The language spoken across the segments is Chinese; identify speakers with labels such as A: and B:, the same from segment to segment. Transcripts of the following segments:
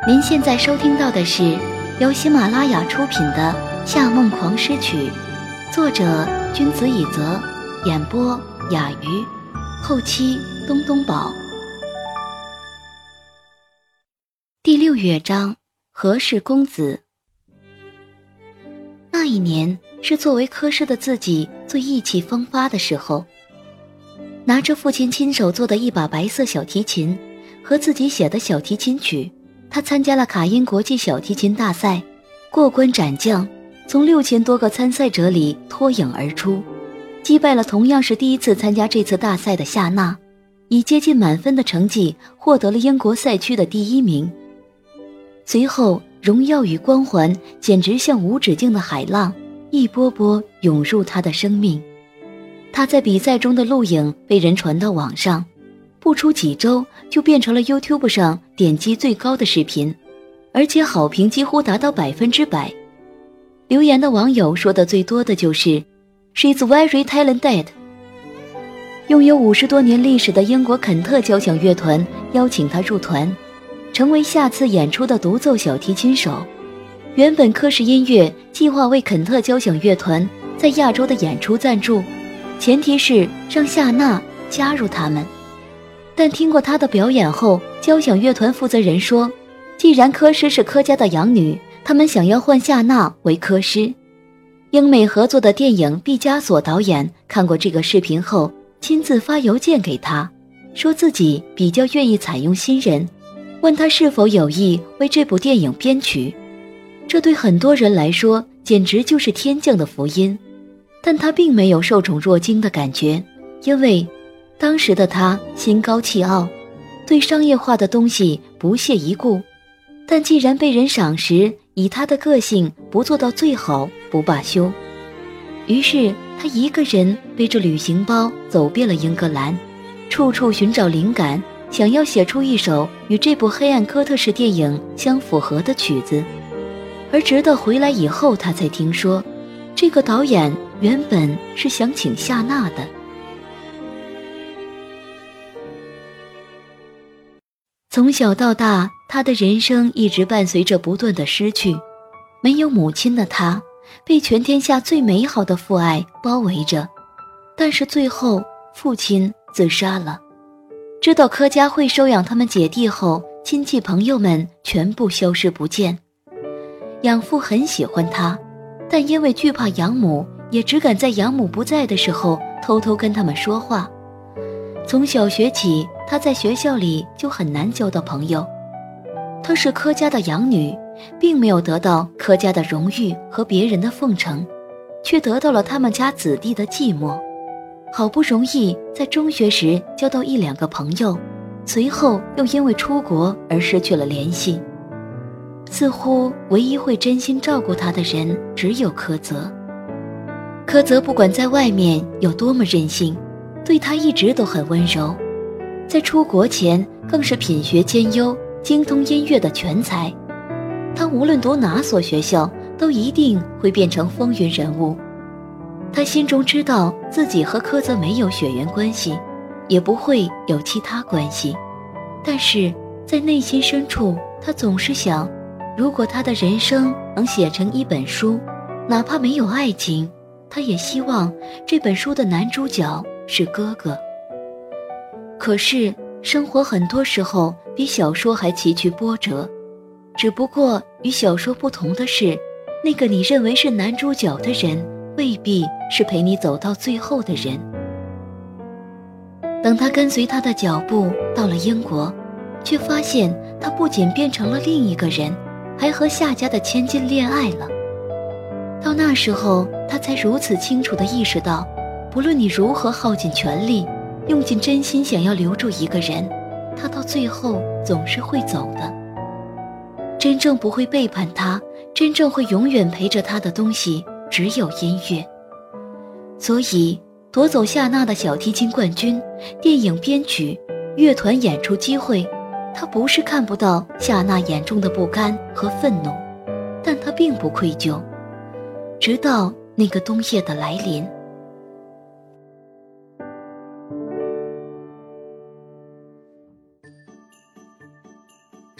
A: 您现在收听到的是由喜马拉雅出品的《夏梦狂诗曲》，作者君子以泽，演播雅鱼，后期东东宝。第6乐章，何氏公子。那一年是作为科师的自己最意气风发的时候，拿着父亲亲手做的一把白色小提琴和自己写的小提琴曲，他参加了卡因国际小提琴大赛，过关斩将，从6000多个参赛者里脱颖而出，击败了同样是第一次参加这次大赛的夏娜，以接近满分的成绩获得了英国赛区的第1名。随后荣耀与光环简直像无止境的海浪，一波波涌入他的生命。他在比赛中的录影被人传到网上，不出几周就变成了 YouTube 上点击最高的视频，而且好评几乎达到100%。留言的网友说的最多的就是 She's very talented。 拥有50多年历史的英国肯特交响乐团邀请他入团，成为下次演出的独奏小提琴手。原本科氏音乐计划为肯特交响乐团在亚洲的演出赞助，前提是让夏娜加入他们。但听过他的表演后，交响乐团负责人说，既然科师是科家的养女，他们想要换夏娜为科师。英美合作的电影毕加索导演看过这个视频后，亲自发邮件给他，说自己比较愿意采用新人，问他是否有意为这部电影编曲。这对很多人来说简直就是天降的福音，但他并没有受宠若惊的感觉，因为当时的他心高气傲，对商业化的东西不屑一顾，但既然被人赏识，以他的个性不做到最好不罢休。于是他一个人背着旅行包走遍了英格兰，处处寻找灵感，想要写出一首与这部黑暗哥特式电影相符合的曲子。而直到回来以后，他才听说这个导演原本是想请夏娜的。从小到大，他的人生一直伴随着不断的失去。没有母亲的他，被全天下最美好的父爱包围着，但是最后父亲自杀了。知道柯家会收养他们姐弟后，亲戚朋友们全部消失不见。养父很喜欢他，但因为惧怕养母，也只敢在养母不在的时候偷偷跟他们说话。从小学起，他在学校里就很难交到朋友。她是柯家的养女，并没有得到柯家的荣誉和别人的奉承，却得到了他们家子弟的寂寞。好不容易在中学时交到1、2个朋友，随后又因为出国而失去了联系。似乎唯一会真心照顾他的人只有柯泽。柯泽不管在外面有多么任性，对他一直都很温柔。在出国前更是品学兼优，精通音乐的全才。他无论读哪所学校，都一定会变成风云人物。他心中知道自己和柯泽没有血缘关系，也不会有其他关系，但是在内心深处，他总是想，如果他的人生能写成一本书，哪怕没有爱情，他也希望这本书的男主角是哥哥。可是生活很多时候比小说还崎岖波折，只不过与小说不同的是，那个你认为是男主角的人，未必是陪你走到最后的人。等他跟随他的脚步到了英国，却发现他不仅变成了另一个人，还和夏家的千金恋爱了。到那时候，他才如此清楚地意识到，不论你如何耗尽全力，用尽真心想要留住一个人，他到最后总是会走的。真正不会背叛他，真正会永远陪着他的东西，只有音乐。所以夺走夏娜的小提琴冠军、电影编曲、乐团演出机会，他不是看不到夏娜眼中的不甘和愤怒，但他并不愧疚。直到那个冬夜的来临，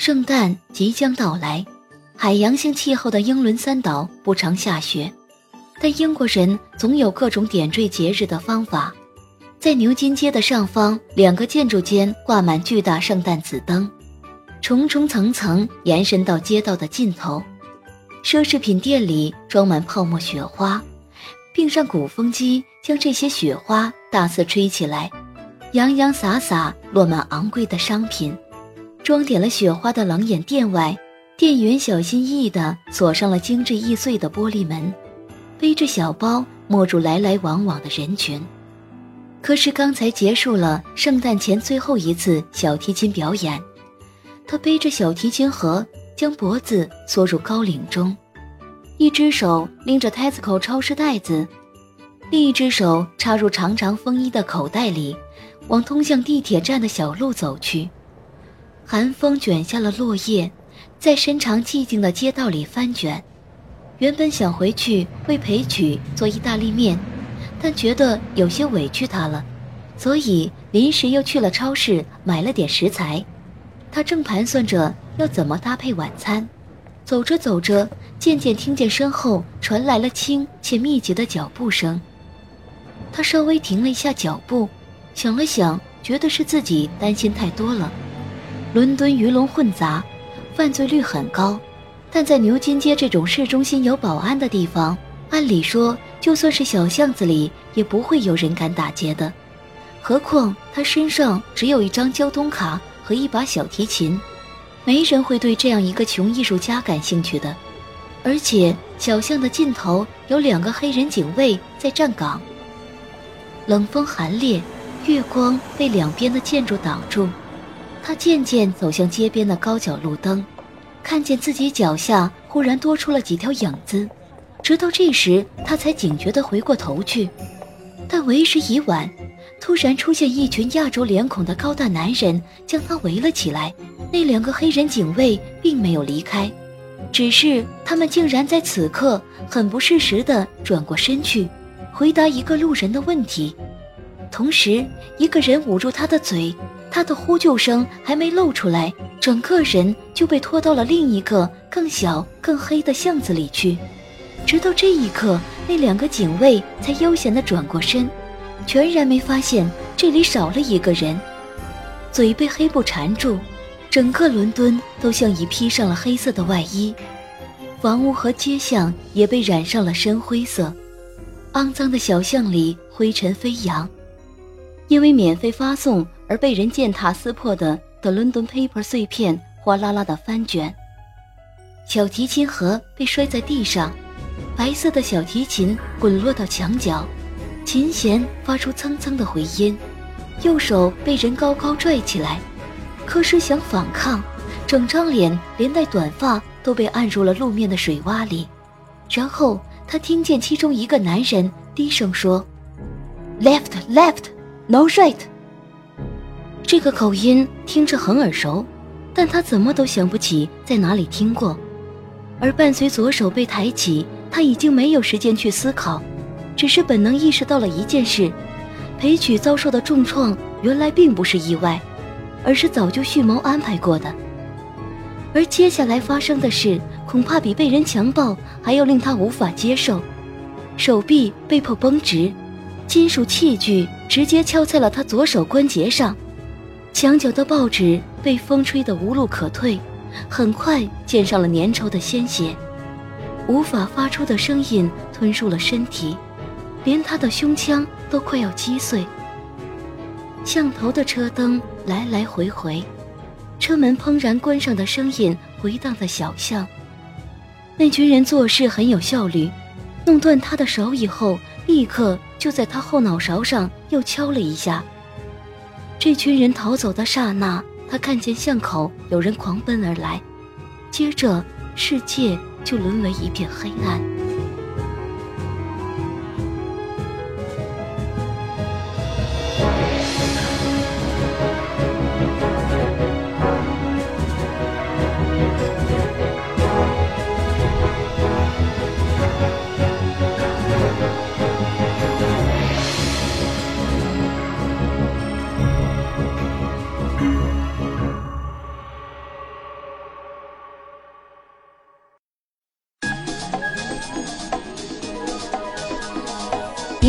A: 圣诞即将到来，海洋性气候的英伦三岛不常下雪，但英国人总有各种点缀节日的方法。在牛津街的上方，2个建筑间挂满巨大圣诞紫灯，重重层层延伸到街道的尽头。奢侈品店里装满泡沫雪花，并让鼓风机将这些雪花大肆吹起来，洋洋洒洒落满昂贵的商品。装点了雪花的冷眼店外，店员小心翼翼地锁上了精致易碎的玻璃门，背着小包没入来来往往的人群。可是刚才结束了圣诞前最后一次小提琴表演，他背着小提琴盒，将脖子缩入高领中，一只手拎着 Tesco 超市袋子，另一只手插入长长风衣的口袋里，往通向地铁站的小路走去。寒风卷下了落叶，在深长寂静的街道里翻卷。原本想回去为裴曲做意大利面，但觉得有些委屈他了，所以临时又去了超市买了点食材。他正盘算着要怎么搭配晚餐，走着走着，渐渐听见身后传来了轻且密集的脚步声。他稍微停了一下脚步，想了想，觉得是自己担心太多了。伦敦鱼龙混杂，犯罪率很高，但在牛津街这种市中心有保安的地方，按理说就算是小巷子里也不会有人敢打劫的。何况他身上只有一张交通卡和一把小提琴，没人会对这样一个穷艺术家感兴趣的。而且小巷的尽头有2个黑人警卫在站岗。冷风寒冽，月光被两边的建筑挡住，他渐渐走向街边的高脚路灯，看见自己脚下忽然多出了几条影子，直到这时他才警觉地回过头去。但为时已晚，突然出现一群亚洲脸孔的高大男人将他围了起来。那2个黑人警卫并没有离开，只是他们竟然在此刻很不适时地转过身去回答一个路人的问题。同时一个人捂住他的嘴，他的呼救声还没露出来，整个人就被拖到了另一个更小更黑的巷子里去。直到这一刻，那2个警卫才悠闲地转过身，全然没发现这里少了一个人。嘴被黑布缠住，整个伦敦都像已披上了黑色的外衣，房屋和街巷也被染上了深灰色。肮脏的小巷里灰尘飞扬，因为免费发送而被人践踏撕破的 The London Paper 碎片哗啦啦地翻卷。小提琴盒被摔在地上，白色的小提琴滚落到墙角，琴弦发出蹭蹭的回音。右手被人高高拽起来，可是想反抗，整张脸连带短发都被按入了路面的水洼里。然后他听见其中一个男人低声说 Left, left, no right。 这个口音听着很耳熟，但他怎么都想不起在哪里听过。而伴随左手被抬起，他已经没有时间去思考，只是本能意识到了一件事：裴曲遭受的重创原来并不是意外，而是早就蓄谋安排过的。而接下来发生的事恐怕比被人强暴还要令他无法接受。手臂被迫绷直，金属器具直接敲在了他左手关节上，墙角的报纸被风吹得无路可退，很快溅上了粘稠的鲜血，无法发出的声音吞入了身体，连他的胸腔都快要击碎。巷头的车灯来来回回，车门砰然关上的声音回荡在小巷。那群人做事很有效率，弄断他的手以后，立刻就在他后脑勺上又敲了一下。这群人逃走的刹那，他看见巷口有人狂奔而来，接着世界就沦为一片黑暗。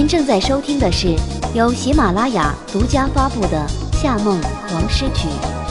A: 您正在收听的是由喜马拉雅独家发布的《夏梦黄诗曲》。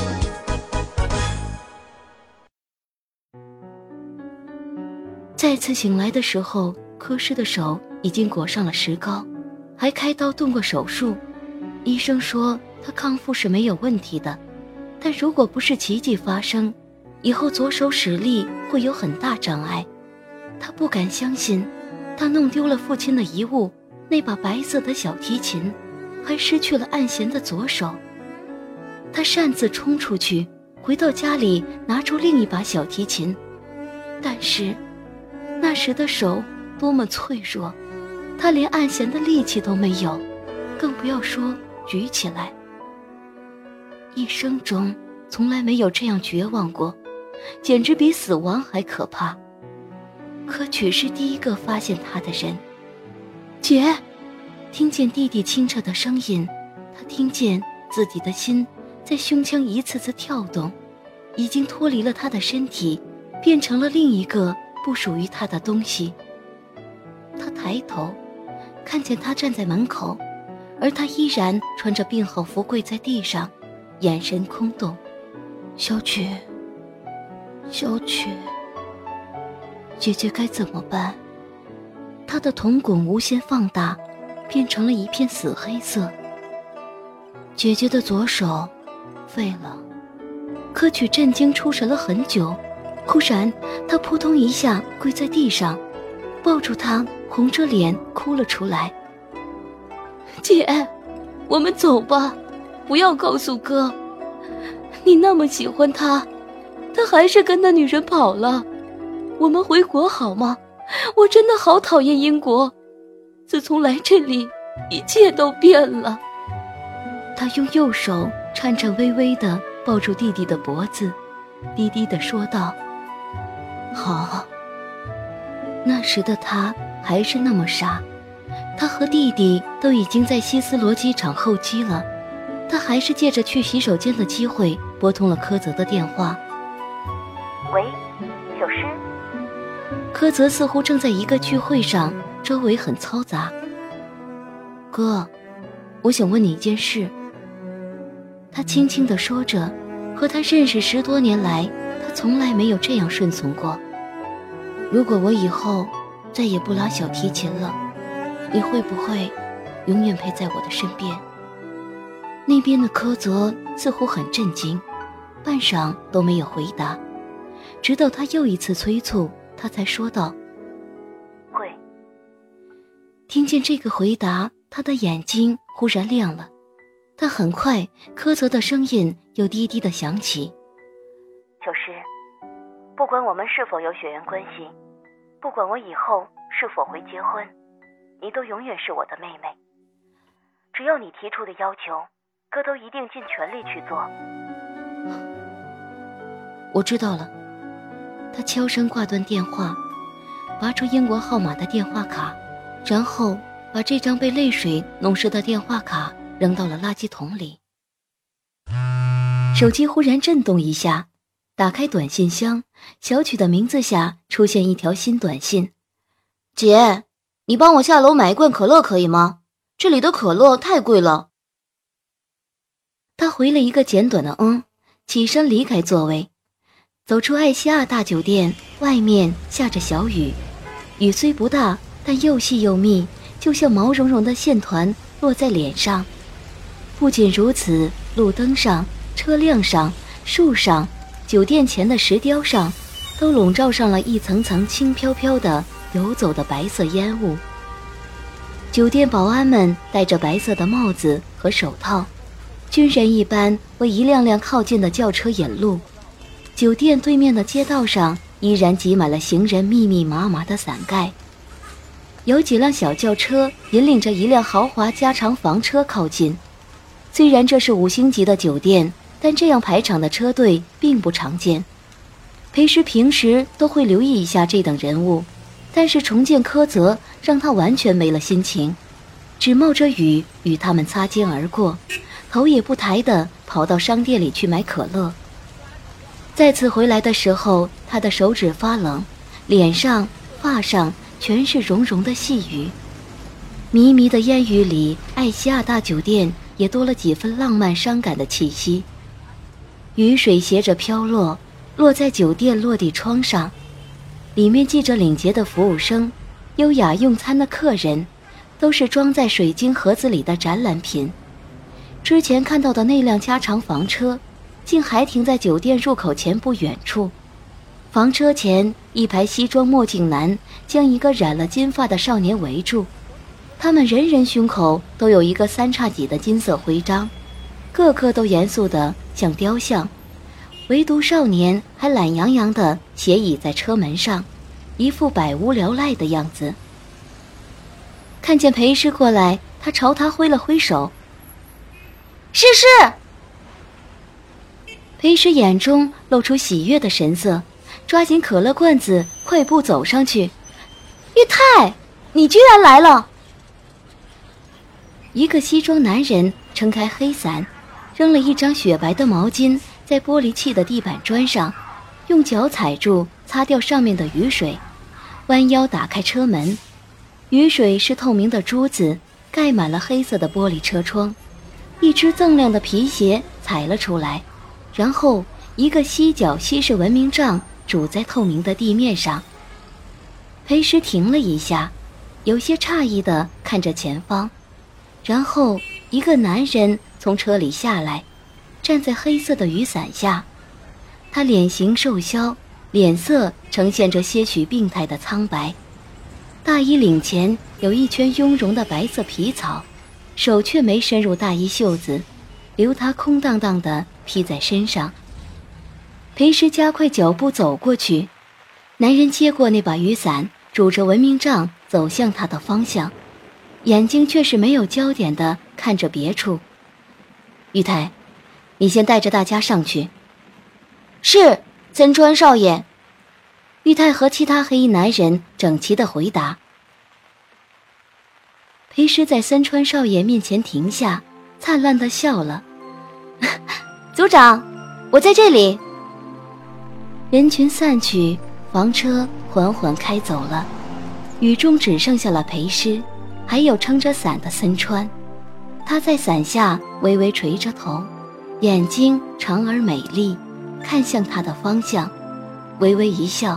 A: 再次醒来的时候，柯诗的手已经裹上了石膏，还开刀动过手术。医生说他康复是没有问题的，但如果不是奇迹发生，以后左手使力会有很大障碍。他不敢相信，他弄丢了父亲的遗物，那把白色的小提琴，还失去了按弦的左手。他擅自冲出去，回到家里拿出另一把小提琴，但是那时的手多么脆弱，他连按弦的力气都没有，更不要说举起来。一生中从来没有这样绝望过，简直比死亡还可怕。可曲是第一个发现他的人。姐，听见弟弟清澈的声音，他听见自己的心在胸腔一次次跳动，已经脱离了他的身体，变成了另一个不属于他的东西。他抬头看见他站在门口，而他依然穿着病号服跪在地上，眼神空洞。小曲，小曲，姐姐该怎么办？他的瞳孔无限放大，变成了一片死黑色。姐姐的左手废了。柯曲震惊出神了很久，忽然他扑通一下跪在地上，抱住他，红着脸哭了出来。姐，我们走吧，不要告诉哥，你那么喜欢他，他还是跟那女人跑了。我们回国好吗？我真的好讨厌英国，自从来这里，一切都变了。他用右手颤颤巍巍地抱住弟弟的脖子，低低地说道：好。那时的他还是那么傻，他和弟弟都已经在希斯罗机场候机了，他还是借着去洗手间的机会拨通了柯泽的电话。
B: 喂，小诗。
A: 柯泽似乎正在一个聚会上，周围很嘈杂。哥，我想问你一件事。他轻轻地说着，和他认识10多年来，他从来没有这样顺从过。如果我以后再也不拉小提琴了，你会不会永远陪在我的身边？那边的柯泽似乎很震惊，半晌都没有回答，直到他又一次催促，他才说道：
B: 会。
A: 听见这个回答，他的眼睛忽然亮了，但很快柯泽的声音又低低地响起：
B: 小诗，不管我们是否有血缘关系，不管我以后是否会结婚，你都永远是我的妹妹。只要你提出的要求，哥都一定尽全力去做。
A: 我知道了。他悄声挂断电话，拔出英国号码的电话卡，然后把这张被泪水弄湿的电话卡扔到了垃圾桶里。手机忽然震动一下，打开短信箱，小曲的名字下出现一条新短信：姐，你帮我下楼买一罐可乐可以吗？这里的可乐太贵了。他回了一个简短的起身离开座位，走出艾希亚大酒店，外面下着小雨，雨虽不大，但又细又密，就像毛茸茸的线团落在脸上。不仅如此，路灯上、车辆上、树上、酒店前的石雕上，都笼罩上了一层层轻飘飘的游走的白色烟雾。酒店保安们戴着白色的帽子和手套，军人一般为一辆辆靠近的轿车引路。酒店对面的街道上依然挤满了行人密密麻麻的伞盖，有几辆小轿车引领着一辆豪华加长房车靠近。虽然这是5星级的酒店，但这样排场的车队并不常见。裴时平时都会留意一下这等人物，但是重见柯泽让他完全没了心情，只冒着雨与他们擦肩而过，头也不抬地跑到商店里去买可乐。再次回来的时候，他的手指发冷，脸上、发上全是绒绒的细雨。 迷迷的烟雨里，艾希亚大酒店也多了几分浪漫伤感的气息。雨水斜着飘落，落在酒店落地窗上，里面系着领结的服务生，优雅用餐的客人，都是装在水晶盒子里的展览品。之前看到的那辆加长房车，竟还停在酒店入口前不远处。房车前，一排西装墨镜男将一个染了金发的少年围住，他们人人胸口都有一个3叉戟的金色徽章，个个都严肃得像雕像，唯独少年还懒洋洋地斜倚在车门上，一副百无聊赖的样子。看见裴师过来，他朝他挥了挥手：“
B: 是。”
A: 裴师眼中露出喜悦的神色，抓紧可乐罐子，快步走上去：“玉泰，你居然来了！”一个西装男人撑开黑伞，扔了一张雪白的毛巾在玻璃砌的地板砖上，用脚踩住，擦掉上面的雨水，弯腰打开车门。雨水是透明的珠子，盖满了黑色的玻璃车窗。一只锃亮的皮鞋踩了出来，然后一个犀角西式文明杖拄在透明的地面上。裴时停了一下，有些诧异地看着前方，然后一个男人从车里下来，站在黑色的雨伞下。他脸型瘦削，脸色呈现着些许病态的苍白，大衣领前有一圈雍容的白色皮草，手却没伸入大衣袖子，留它空荡荡地披在身上。裴时加快脚步走过去，男人接过那把雨伞，拄着文明杖走向他的方向，眼睛却是没有焦点地看着别处。玉泰，你先带着大家上去。
B: 是，森川少爷。
A: 玉泰和其他黑衣男人整齐地回答。裴时在森川少爷面前停下，灿烂地笑了。
B: 组长，我在这里。
A: 人群散去，房车缓缓开走了，雨中只剩下了裴时，还有撑着伞的森川。他在伞下微微垂着头，眼睛长而美丽，看向他的方向，微微一笑。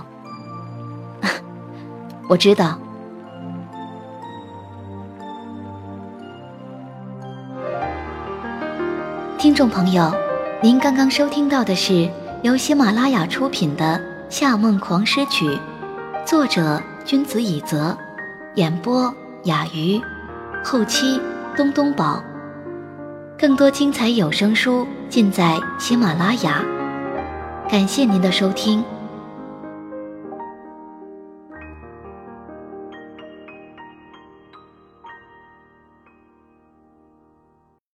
A: 我知道。听众朋友，您刚刚收听到的是由喜马拉雅出品的《夏梦狂诗曲》，作者君子以泽，演播雅鱼，后期东东宝。更多精彩有声书尽在喜马拉雅。感谢您的收听。